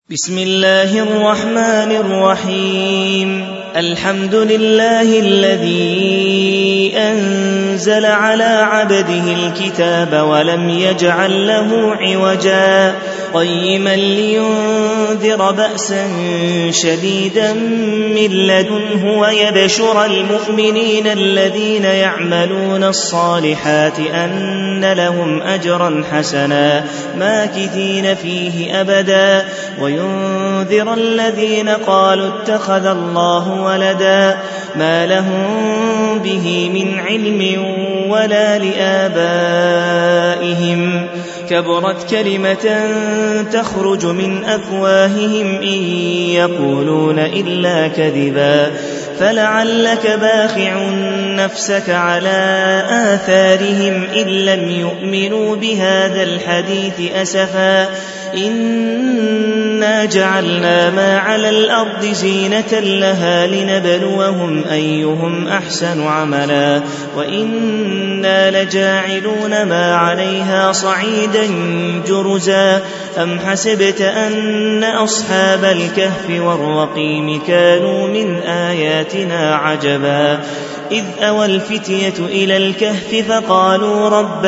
بسم الله الرحمن الرحيم. الحمد لله الذي أنزل على عبده الكتاب ولم يجعل له عوجا قيما لينذر بأسا شديدا من لدنه ويبشر المؤمنين الذين يعملون الصالحات أن لهم أجرا حسنا ماكثين فيه أبدا وينذر الذين قالوا اتخذ الله ولدا ما لهم به من علم ولا لآبائهم كبرت كلمة تخرج من أفواههم إن يقولون إلا كذبا فلعلك باخع نفسك على آثارهم إن لم يؤمنوا بهذا الحديث أسفا إنا جعلنا ما على الأرض زينة لها لنبلوهم أيهم أحسن عملا وإنا لجاعلون ما عليها صعيدا جرزا أم حسبت أن أصحاب الكهف والرقيم كانوا من آياتنا عجبا إذ أوى الفتية إلى الكهف فقالوا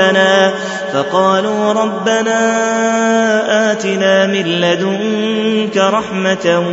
ربنا آتنا من لدنك رحمة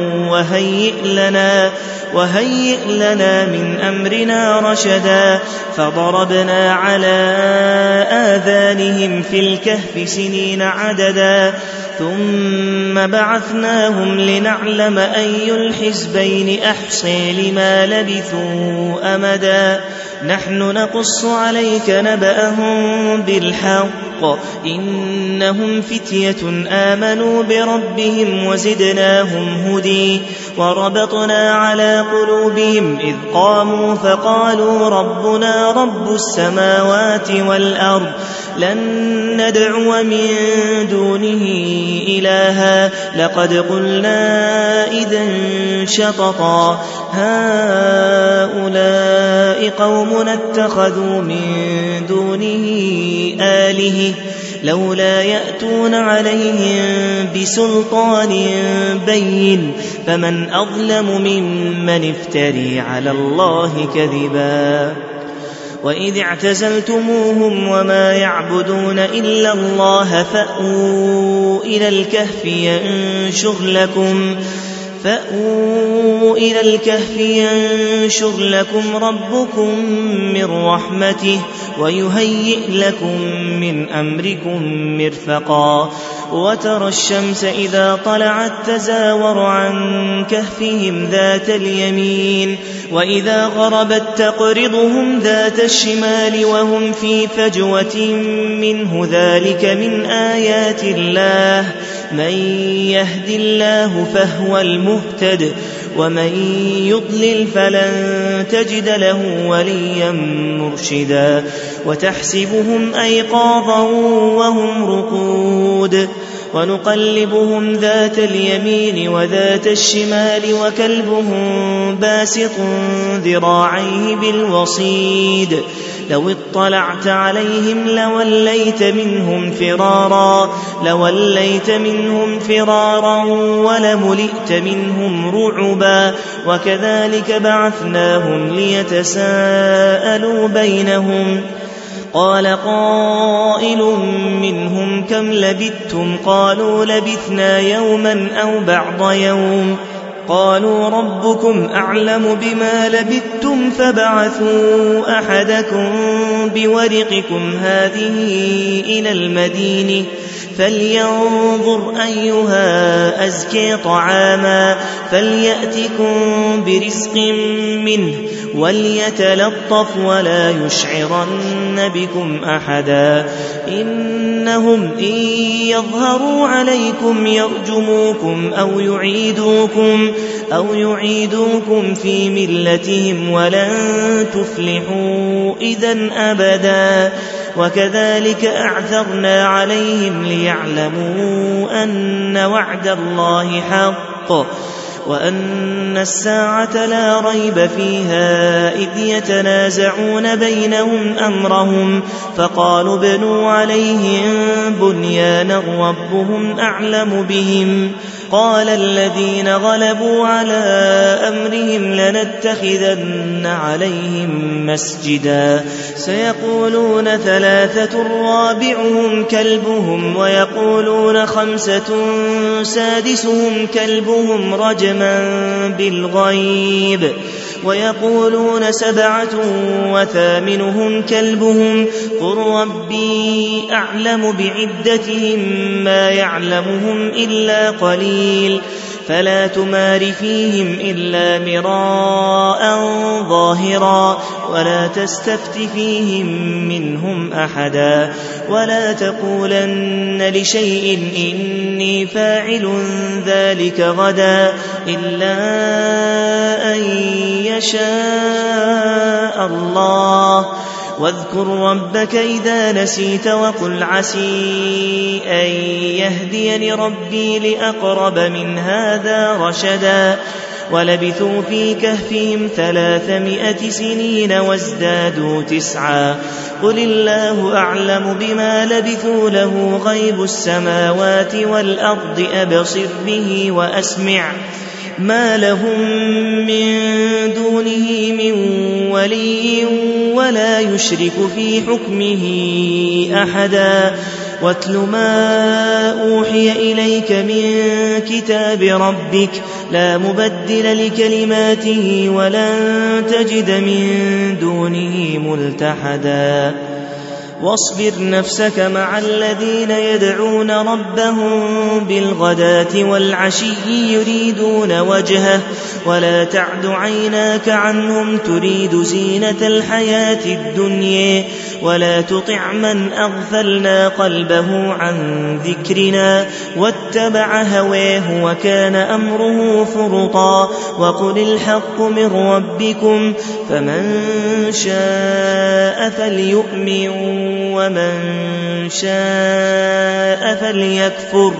وهيئ لنا من أمرنا رشدا فضربنا على آذانهم في الكهف سنين عددا ثم بعثناهم لنعلم أي الحزبين أحصي لما لبثوا أمدا نحن نقص عليك نبأهم بالحق إنهم فتية آمنوا بربهم وزدناهم هدي وربطنا على قلوبهم إذ قاموا فقالوا ربنا رب السماوات والأرض لن ندعو من دونه إلها لقد قلنا إذا شططا هؤلاء قومنا اتخذوا من دونه آلهة لولا يأتون عليهم بسلطان بين فمن أظلم ممن افتري على الله كذبا وإذ اعتزلتموهم وما يعبدون إلا الله فأووا إلى الكهف ينشر لكم ربكم من رحمته ويهيئ لكم من أمركم مرفقا وترى الشمس إذا طلعت تزاور عن كهفهم ذات اليمين وإذا غربت تقرضهم ذات الشمال وهم في فجوة منه ذلك من آيات الله من يهد الله فهو المهتد ومن يضلل فلن تجد له وليا مرشدا وتحسبهم أيقاظا وهم رقود ونقلبهم ذات اليمين وذات الشمال وكلبهم باسط ذراعيه بالوصيد لو اطلعت عليهم لوليت منهم فرارا ولملئت منهم رعبا وكذلك بعثناهم ليتساءلوا بينهم قال قائل منهم كم لبثتم قالوا لبثنا يوما أو بعض يوم قالوا ربكم أعلم بما لبثتم فبعثوا أحدكم بورقكم هذه إلى المدينة فلينظر أيها أزكي طعاما فليأتكم برزق منه وليتلطف ولا يشعرن بكم أحدا إنهم إن يظهروا عليكم يرجموكم أو يعيدوكم في ملتهم ولن تفلحوا إذن أبدا وكذلك أعثرنا عليهم ليعلموا أن وعد الله حق وأن الساعة لا ريب فيها إذ يتنازعون بينهم أمرهم فقالوا ابنوا عليهم بنيانا ربهم أعلم بهم قال الذين غلبوا على أمرهم لنتخذن عليهم مسجدا سيقولون 3 رابعهم كلبهم ويقولون 5 سادسهم كلبهم رجما بالغيب ويقولون 7 وثامنهم كلبهم قل ربي أعلم بعدتهم ما يعلمهم إلا قليل فلا تمار فيهم إلا مراء ظاهرا ولا تستفت فيهم منهم أحدا ولا تقولن لشيء إني فاعل ذلك غدا إلا أن يشاء الله واذكر ربك إذا نسيت وقل عسي أن يهديني ربي لأقرب من هذا رشدا ولبثوا في كهفهم 300 سنين وازدادوا 9 قل الله أعلم بما لبثوا له غيب السماوات والأرض أبصر به وأسمع ما لهم من دونه من ولي ولا يشرك في حكمه أحدا واتل ما أوحي إليك من كتاب ربك لا مبدل لكلماته ولن تجد من دونه ملتحدا واصبر نفسك مع الذين يدعون ربهم بالغداة والعشي يريدون وجهه ولا تعد عيناك عنهم تريد زينة الحياة الدنيا ولا تطع من أغفلنا قلبه عن ذكرنا واتبع هواه وكان أمره فرطا وقل الحق من ربكم فمن شاء فليؤمن ومن شاء فليكفر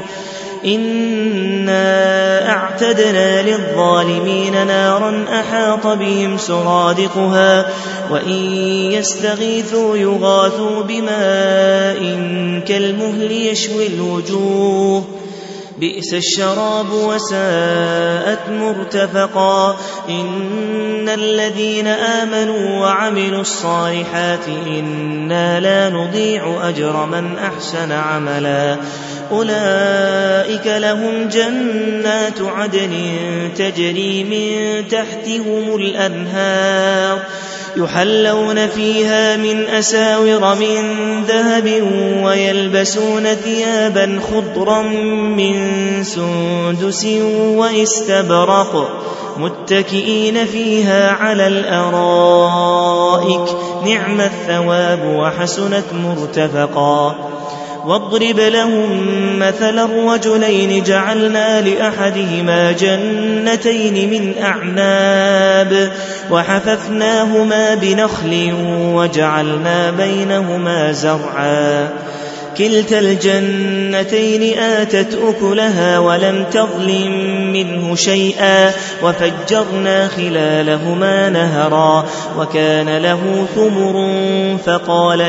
إنا أعتدنا للظالمين نارا أحاط بهم سرادقها وإن يستغيثوا يغاثوا بماء كالمهل يشوي الوجوه بئس الشراب وساءت مرتفقا إن الذين آمنوا وعملوا الصالحات إنا لا نضيع أجر من أحسن عملا أولئك لهم جنات عدن تجري من تحتهم الأنهار يحلون فيها من أساور من ذهب ويلبسون ثيابا خضرا من سندس واستبرق متكئين فيها على الأرائك نعم الثواب وحسنت مرتفقا واضرب لهم مثلا الرجلين جعلنا لأحدهما جنتين من أعناب وحففناهما بنخل وجعلنا بينهما زرعا كلتا الجنتين آتت أكلها ولم تظلم منه شيئا وفجرنا خلالهما نهرا وكان له ثمر فقال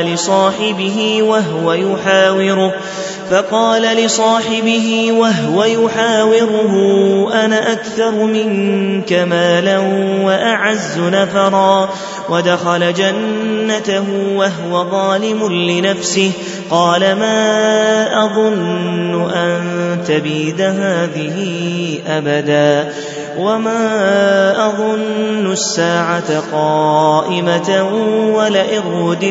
لصاحبه وهو يحاوره أنا أكثر منك مالا وأعز نفرا ودخل جنته وهو ظالم لنفسه قال ما أظن أن تبيد هذه أبدا وما أظن الساعة قائمة ولئن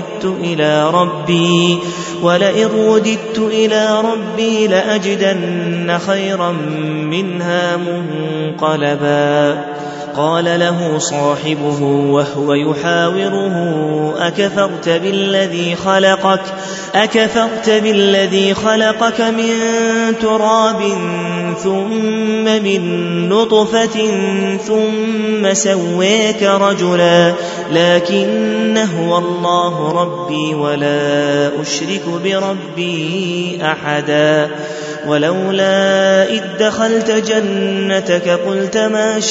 رددت إلى ربي لأجدن خيرا منها منقلبا قال له صاحبه وهو يحاوره أكفرت بالذي خلقك من تراب ثم من نطفة ثم سويك رجلا لكن هو الله ربي ولا أشرك بربي أحدا ولولا إذ دخلت جنتك قلت ما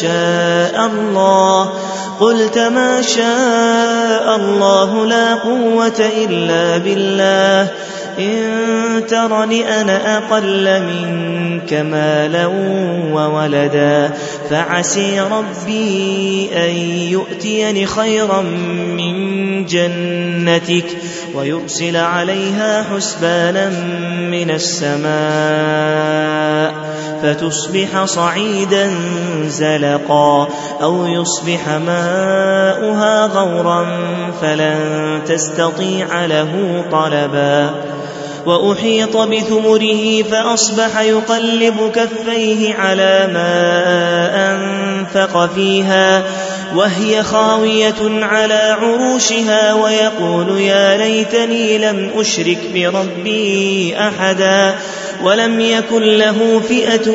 شاء الله لا قوة إلا بالله إن ترني أنا أقل منك مالا وولدا فعسي ربي أن يؤتيني خيرا من جنتك ويرسل عليها حسبانا من السماء فتصبح صعيدا زلقا أو يصبح ماؤها غورا فلن تستطيع له طلبا وأحيط بثمره فأصبح يقلب كفيه على ما أنفق فيها وهي خاوية على عروشها ويقول يا ليتني لم أشرك بربي أحدا ولم يكن له فئة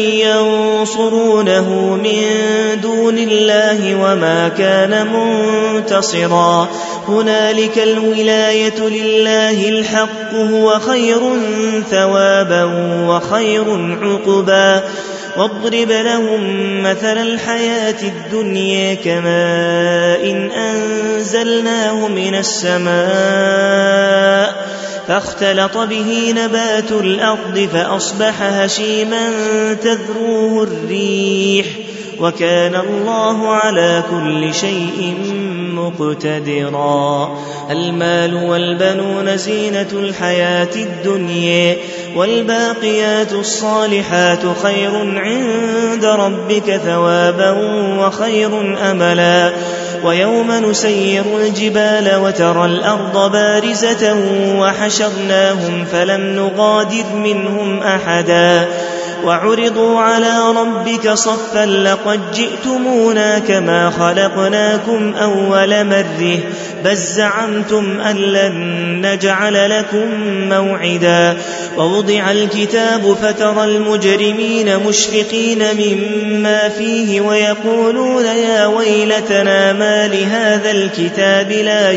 ينصرونه من دون الله وما كان منتصرا هنالك الولاية لله الحق هو خير ثوابا وخير عقبا واضرب لهم مثل الحياة الدنيا كماء أنزلناه من السماء فاختلط به نبات الأرض فأصبح هشيما تذروه الريح وكان الله على كل شيء مقتدرا المال والبنون زينة الحياة الدنيا والباقيات الصالحات خير عند ربك ثوابا وخير أملا ويوم نسير الجبال وترى الأرض بارزة وحشرناهم فلم نغادر منهم أحدا وعرضوا على ربك صفا لقد جئتمونا كما خلقناكم أول مرة بل زعمتم أن لن نجعل لكم موعدا ووضع الكتاب فترى المجرمين مشفقين مما فيه ويقولون يا ويلتنا ما لهذا الكتاب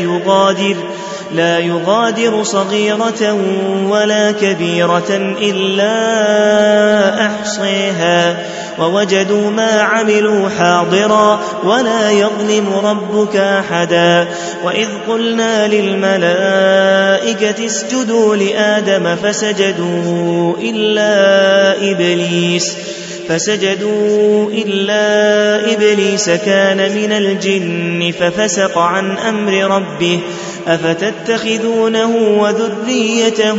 لا يغادر صغيرة ولا كبيرة إلا أحصيها ووجدوا ما عملوا حاضرا ولا يظلم ربك أحدا وإذ قلنا للملائكة اسجدوا لآدم فسجدوا إلا إبليس كان من الجن ففسق عن أمر ربه أفتتخذونه وذريته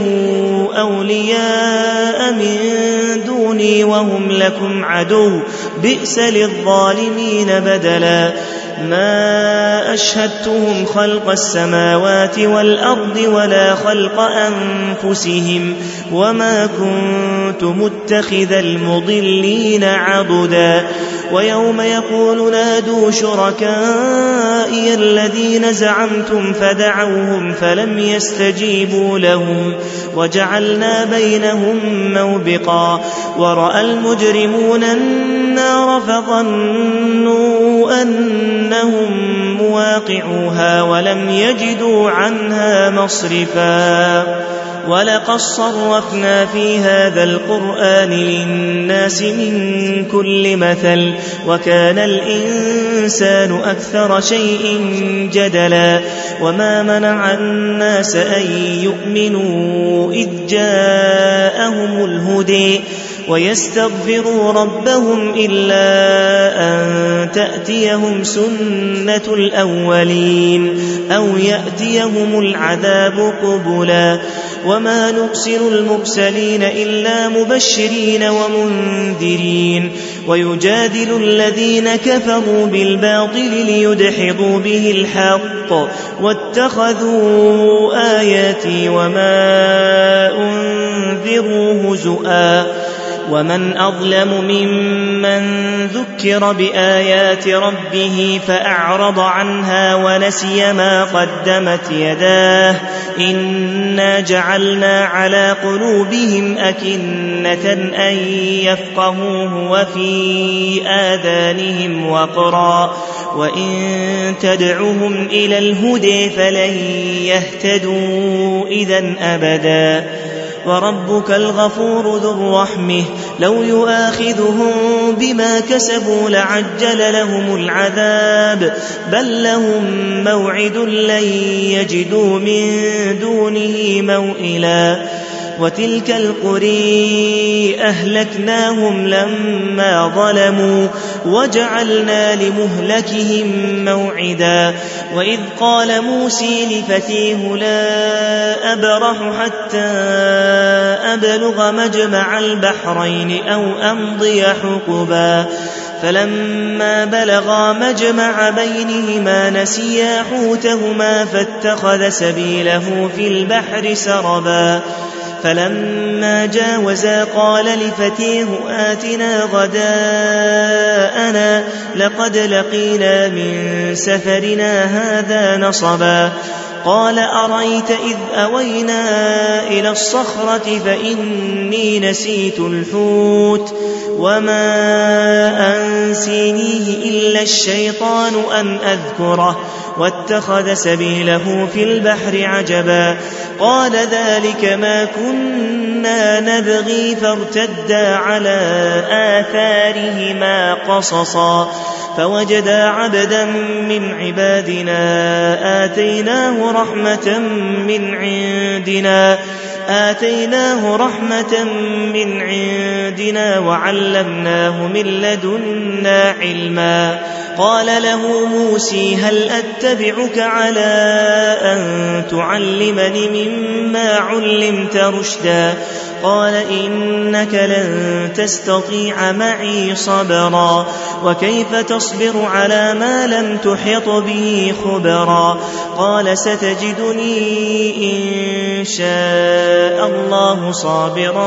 أولياء من دوني وهم لكم عدو بئس للظالمين بدلا ما أشهدتهم خلق السماوات والأرض ولا خلق أنفسهم وما كنت متخذ المضلين عضدا ويوم يقول نادوا شركائي الذين زعمتم فدعوهم فلم يستجيبوا لهم وجعلنا بينهم موبقا ورأى المجرمون النار فظنوا أنهم مواقعوها ولم يجدوا عنها مصرفا ولقد صرفنا في هذا القرآن للناس من كل مثل وكان الإنسان أكثر شيء جدلا وما منع الناس أن يؤمنوا إذ جاءهم الهدى ويستغفروا ربهم إلا أن تأتيهم سنة الأولين أو يأتيهم العذاب قبلا وما نرسل المرسلين إلا مبشرين ومنذرين ويجادل الذين كفروا بالباطل ليدحضوا به الحق واتخذوا آياتي وما أنذروا هزؤا ومن أظلم ممن ذكر بآيات ربه فأعرض عنها ونسي ما قدمت يداه إنا جعلنا على قلوبهم أكنة أن يفقهوه وفي آذانهم وقرا وإن تدعهم إلى الهدى فلن يهتدوا إذا أبدا وربك الغفور ذو الرحمة لو يؤاخذهم بما كسبوا لعجل لهم العذاب بل لهم موعد لن يجدوا من دونه موئلا وتلك القرى أهلكناهم لما ظلموا وجعلنا لمهلكهم موعدا وإذ قال موسى لفتيه لا أبرح حتى أبلغ مجمع البحرين أو أمضي حقبا فلما بلغا مجمع بينهما نسيا حوتهما فاتخذ سبيله في البحر سربا فلما جاوزا قال لفتيه آتنا غداءنا لقد لقينا من سفرنا هذا نصبا قال أرأيت إذ أوينا إلى الصخرة فإني نسيت الحوت وما أنسينيه إلا الشيطان أن أذكره واتخذ سبيله في البحر عجبا قال ذلك ما كنا نبغي فارتدا على آثارهما قصصا فوجدا عبدا من عبادنا آتيناه رحمة من عندنا وعلمناه من لدنا علما قال له موسى هل أتبعك على أن تعلمني مما علمت رشدا قال إنك لن تستطيع معي صبرا وكيف تصبر على ما لم تحط به خبرا قال ستجدني إن شاء الله صابرا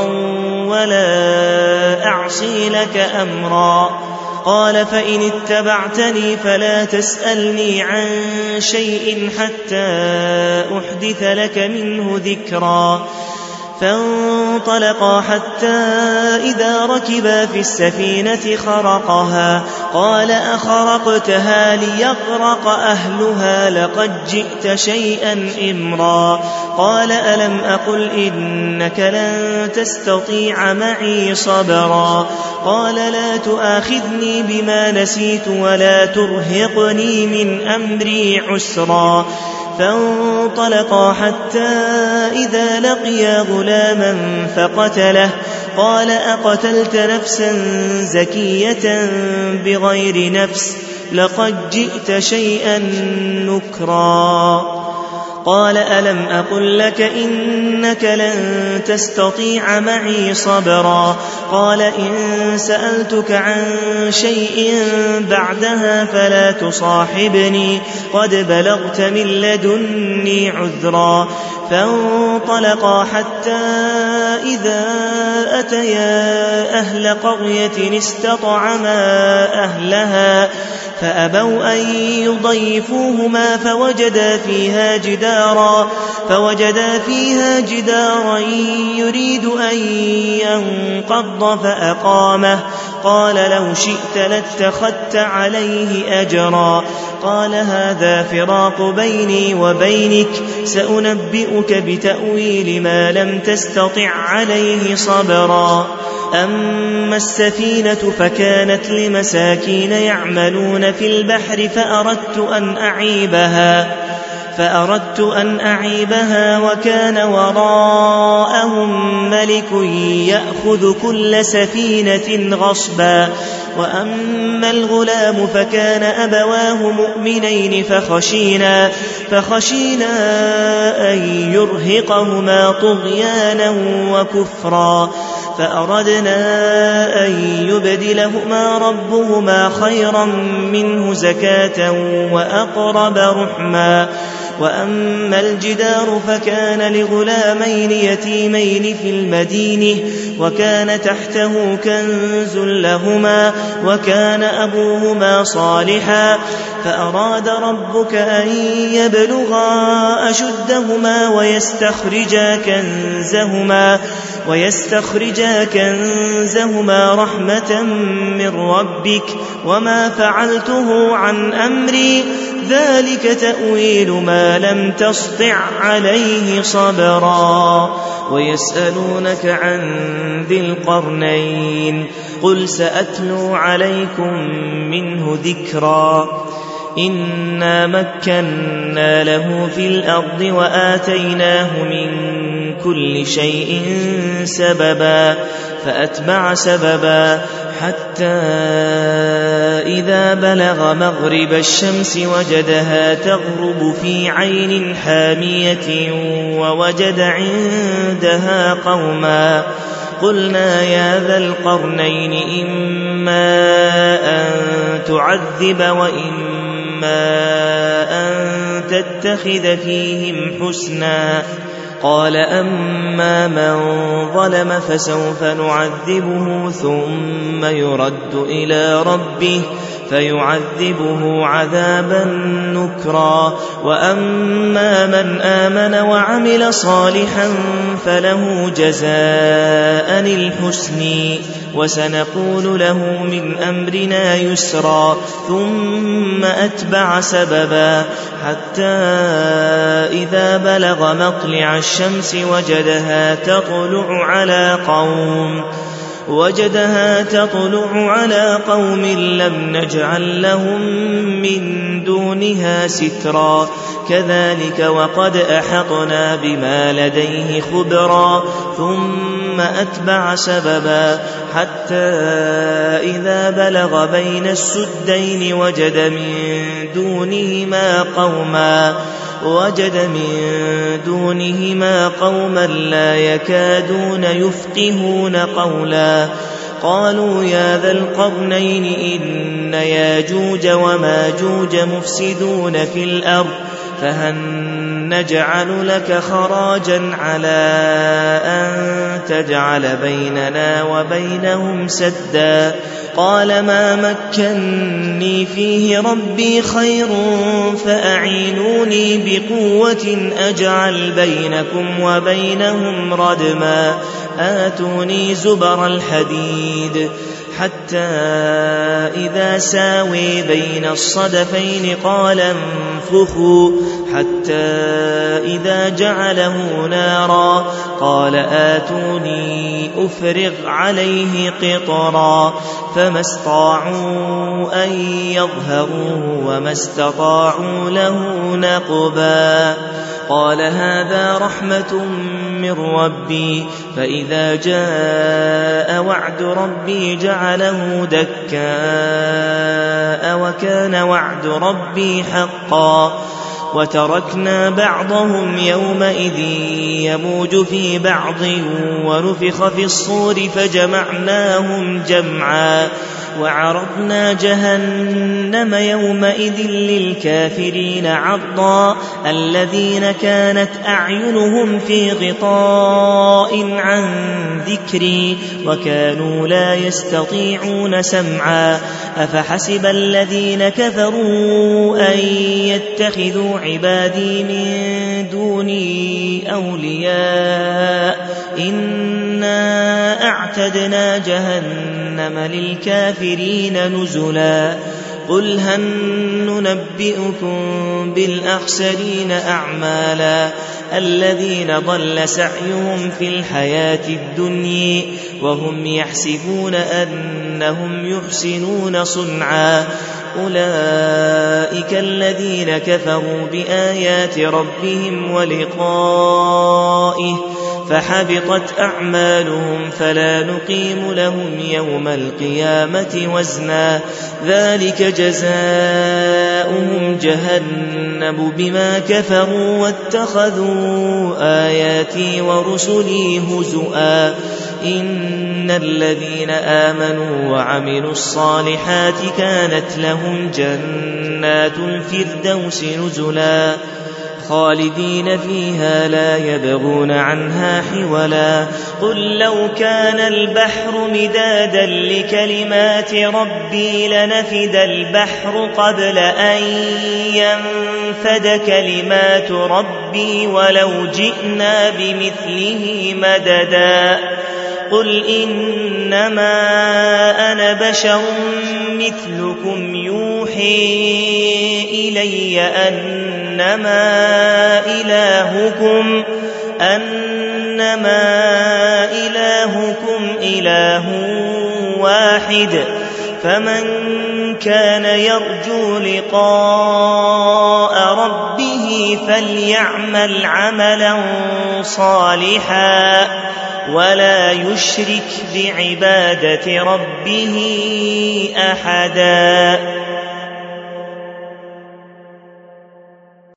ولا أعصي لك أمرا قال فإن اتبعتني فلا تسألني عن شيء حتى أحدث لك منه ذكرا فانطلقا حتى إذا ركبا في السفينة خرقها قال أخرقتها ليغرق أهلها لقد جئت شيئا إمرا قال ألم أقل إنك لن تستطيع معي صبرا قال لا تؤاخذني بما نسيت ولا ترهقني من أمري عسرا فانطلقا حتى إذا لقيا غلاما فقتله قال أقتلت نفسا زكية بغير نفس لقد جئت شيئا نكرا قال ألم أقل لك إنك لن تستطيع معي صبرا قال إن سألتك عن شيء بعدها فلا تصاحبني قد بلغت من لدني عذرا فانطلقا حتى إذا أتيا أهل قرية استطعما أهلها فأبوا أن يضيفوهما فوجدا فيها جدارا يريد أن ينقض فأقامه قال لو شئت لاتخذت عليه أجرا قال هذا فراق بيني وبينك سأنبئك بتأويل ما لم تستطع عليه صبرا أما السفينة فكانت لمساكين يعملون في البحر فأردت أن أعيبها وكان وراءهم ملك يأخذ كل سفينة غصبا وأما الغلام فكان أبواه مؤمنين فخشينا أن يرهقهما طغيانا وكفرا فأردنا أن يبدلهما ربهما خيرا منه زكاة وأقرب رحما وأما الجدار فكان لغلامين يتيمين في المدينة وكان تحته كنز لهما وكان أبوهما صالحا فأراد ربك أن يبلغا أشدهما ويستخرجا كنزهما رحمة من ربك وما فعلته عن أمري ذلك تأويل ما لم تسطع عليه صبرا. ويسألونك عن ذي القرنين قل سأتلو عليكم منه ذكرا. إنا مكنا له في الأرض وآتيناه من كل شيء سببا فأتبع سببا حتى إذا بلغ مغرب الشمس وجدها تغرب في عين حامية ووجد عندها قوما قلنا يا ذا القرنين إما أن تعذب وإما أن تتخذ فيهم حسنا. قال أما من ظلم فسوف نعذبه ثم يرد إلى ربه فيعذبه عذابا نكرا. وأما من آمن وعمل صالحا فله جزاء الحسن وسنقول له من أمرنا يسرا. ثم أتبع سببا حتى إذا بلغ مطلع الشمس وجدها تطلع على قوم لم نجعل لهم من دونها سترا. كذلك وقد أحطنا بما لديه خبرا. ثم أتبع سببا حتى إذا بلغ بين السدين وجد من دونهما قوما لا يكادون يفقهون قولا. قالوا يا ذا القرنين إن ياجوج وماجوج مفسدون في الأرض فهل نجعل لك خراجا على أن تجعل بيننا وبينهم سدا. قال ما مكني فيه ربي خير فأعينوني بقوة أجعل بينكم وبينهم ردما. آتوني زبر الحديد حتى إذا ساوي بين الصدفين قال انفخوا حتى إذا جعله نارا قال آتوني أفرغ عليه قطرا. فما استطاعوا أن يظهروه وما استطاعوا له نقبا. قال هذا رحمة من ربي فإذا جاء وعد ربي جعله دكاء وكان وعد ربي حقا. وتركنا بعضهم يومئذ يموج في بعض ونفخ في الصور فجمعناهم جمعا. وعرضنا جهنم يومئذ للكافرين عرضا. الذين كانت أعينهم في غطاء عن ذكري وكانوا لا يستطيعون سمعا. أفحسب الذين كفروا أن يتخذوا عبادي من دوني أولياء إنا أعتدنا جهنم للكافرين نزلا. قل هل ننبئكم بالأخسرين أعمالا الذين ضل سعيهم في الحياة الدنيا وهم يحسبون أنهم يحسنون صنعا. أولئك الذين كفروا بآيات ربهم ولقائه فحبطت أعمالهم فلا نقيم لهم يوم القيامة وزنا. ذلك جزاؤهم جهنم بما كفروا واتخذوا آياتي ورسلي هزؤا. إن الذين آمنوا وعملوا الصالحات كانت لهم جنات الفردوس نزلا خالدين فيها لا يبغون عنها حولا. قل لو كان البحر مدادا لكلمات ربي لنفد البحر قبل أن ينفد كلمات ربي ولو جئنا بمثله مددا. قل إنما أنا بشر مثلكم يوحي إلي أنما إلهكم إله واحد فمن كان يرجو لقاء ربه فليعمل عملا صالحا ولا يشرك بعبادة ربه أحدا